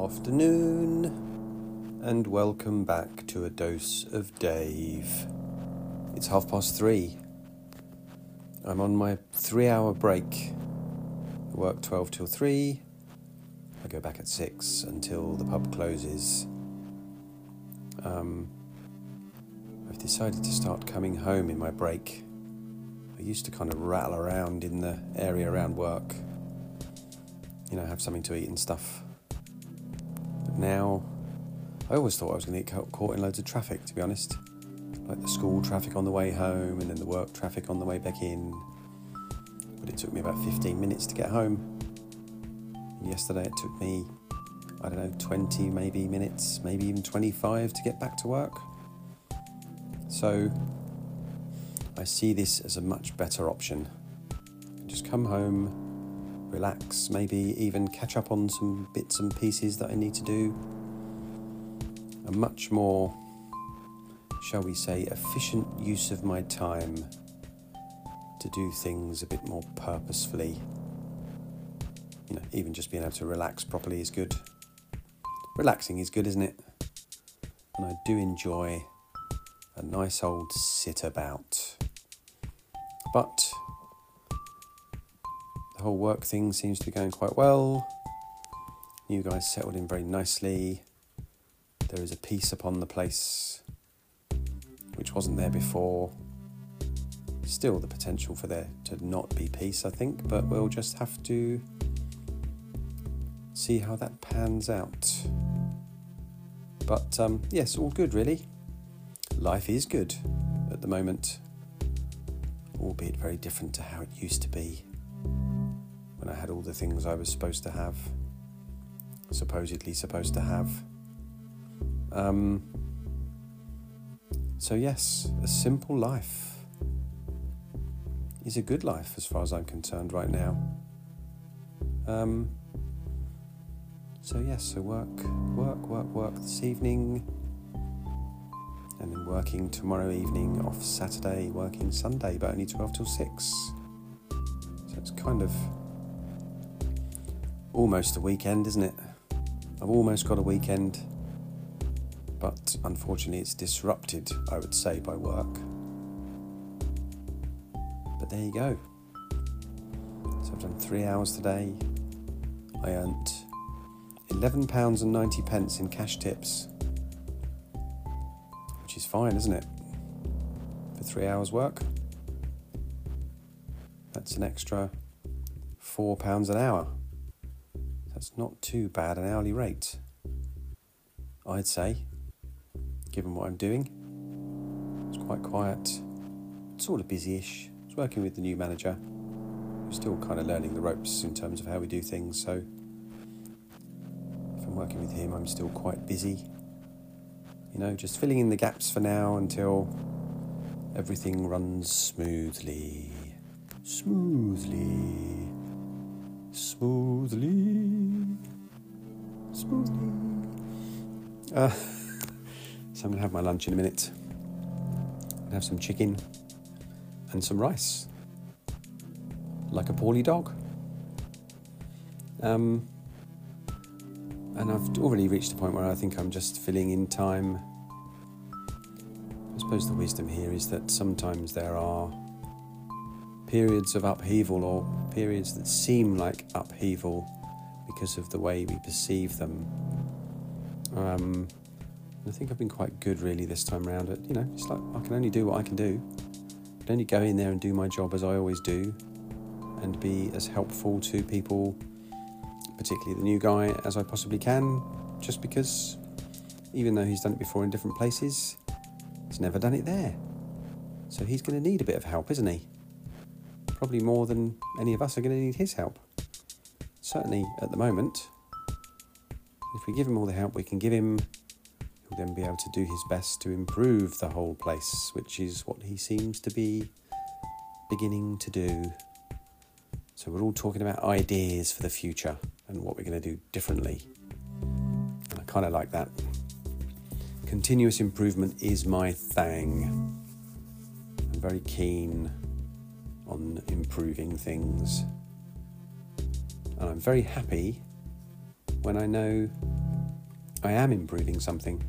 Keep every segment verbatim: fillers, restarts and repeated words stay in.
afternoon, and welcome back to A Dose of Dave. It's half past three. I'm on my three-hour break. I work twelve till three. I go back at six until the pub closes. Um, I've decided to start coming home in my break. I used to kind of rattle around in the area around work, you know, have something to eat and stuff. But now, I always thought I was going to get caught in loads of traffic, to be honest. Like the school traffic on the way home and then the work traffic on the way back in. But it took me about fifteen minutes to get home. And yesterday it took me, I don't know, twenty maybe minutes, maybe even twenty-five to get back to work. So, I see this as a much better option. Just come home, relax, maybe even catch up on some bits and pieces that I need to do. A much more, shall we say, efficient use of my time to do things a bit more purposefully. You know, even just being able to relax properly is good. Relaxing is good, isn't it? And I do enjoy a nice old sit about. But the whole work thing seems to be going quite well. You guys settled in very nicely. There is a peace upon the place which wasn't there before. Still the potential for there to not be peace, I think, but we'll just have to see how that pans out. But um, yes, all good really. Life is good at the moment, albeit very different to how it used to be when I had all the things I was supposed to have, supposedly supposed to have. Um, so yes, a simple life is a good life as far as I'm concerned right now. Um, so yes, so work, work, work, work this evening, and then working tomorrow evening, off Saturday, working Sunday, but only twelve till six. So it's kind of almost a weekend, isn't it? I've almost got a weekend, but unfortunately it's disrupted, I would say, by work. But there you go. So I've done three hours today. I earned eleven pounds ninety in cash tips, which is fine, isn't it? For three hours work. That's an extra four pounds an hour. That's not too bad an hourly rate, I'd say, given what I'm doing. It's quite quiet, sort of busy-ish. I was working with the new manager, who's still kind of learning the ropes in terms of how we do things, so if I'm working with him, I'm still quite busy. You know, just filling in the gaps for now until everything runs smoothly. Smoothly. Smoothly. Smoothly. Uh, so I'm going to have my lunch in a minute. I'm going to have some chicken and some rice. Like a poorly dog. Um, and I've already reached a point where I think I'm just filling in time. I suppose the wisdom here is that sometimes there are periods of upheaval, or periods that seem like upheaval because of the way we perceive them. Um, I think I've been quite good really this time around. At, you know, it's like I can only do what I can do. I can only go in there and do my job as I always do, and be as helpful to people, particularly the new guy, as I possibly can, just because even though he's done it before in different places, he's never done it there. So he's going to need a bit of help, isn't he? Probably more than any of us are going to need his help. Certainly at the moment. If we give him all the help we can give him, he'll then be able to do his best to improve the whole place, which is what he seems to be beginning to do. So we're all talking about ideas for the future and what we're going to do differently. And I kind of like that. Continuous improvement is my thing. I'm very keen on improving things. And I'm very happy when I know I am improving something.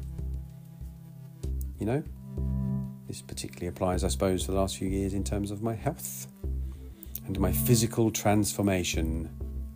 You know, this particularly applies, I suppose, for the last few years in terms of my health and my physical transformation,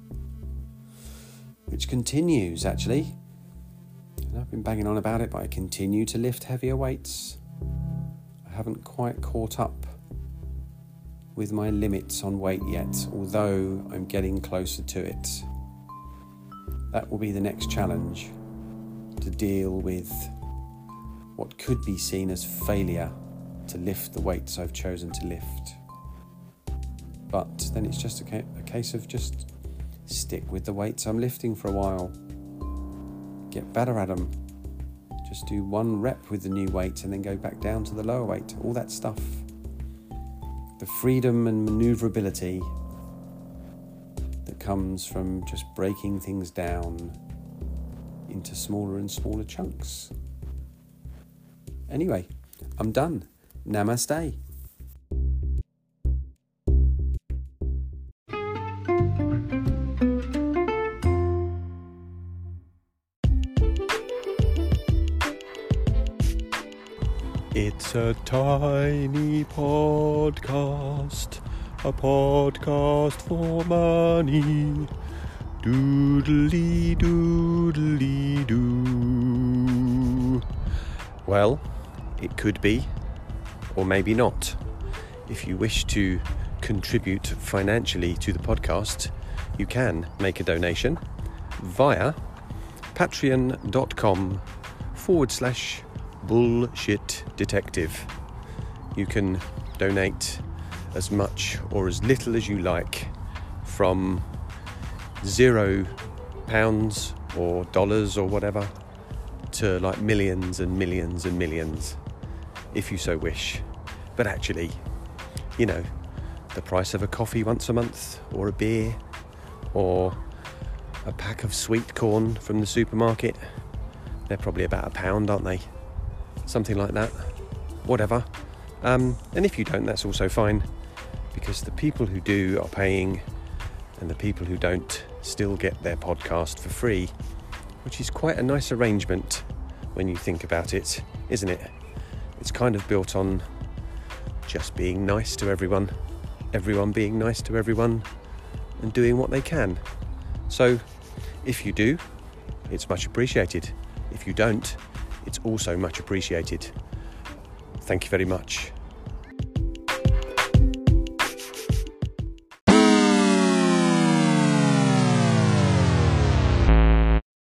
which continues, actually. And I've been banging on about it, but I continue to lift heavier weights. I haven't quite caught up with my limits on weight yet, although I'm getting closer to it. That will be the next challenge, to deal with what could be seen as failure to lift the weights I've chosen to lift. But then it's just a, ca- a case of just stick with the weights I'm lifting for a while. Get better at them. Just do one rep with the new weight and then go back down to the lower weight. All that stuff. The freedom and maneuverability that comes from just breaking things down into smaller and smaller chunks. Anyway, I'm done. Namaste. It's a tiny podcast, a podcast for money. Doodly doodly doo. Well, it could be, or maybe not. If you wish to contribute financially to the podcast, you can make a donation via patreon.com forward slash bullshit detective. You can donate as much or as little as you like, from zero pounds or dollars or whatever to like millions and millions and millions, if you so wish. But actually, you know, the price of a coffee once a month, or a beer, or a pack of sweet corn from the supermarket, they're probably about a pound, aren't they? Something like that. Whatever. Um, and if you don't, that's also fine, because the people who do are paying, and the people who don't still get their podcast for free, which is quite a nice arrangement when you think about it, isn't it? It's kind of built on just being nice to everyone, everyone being nice to everyone, and doing what they can. So, if you do, it's much appreciated. If you don't, it's also much appreciated. Thank you very much.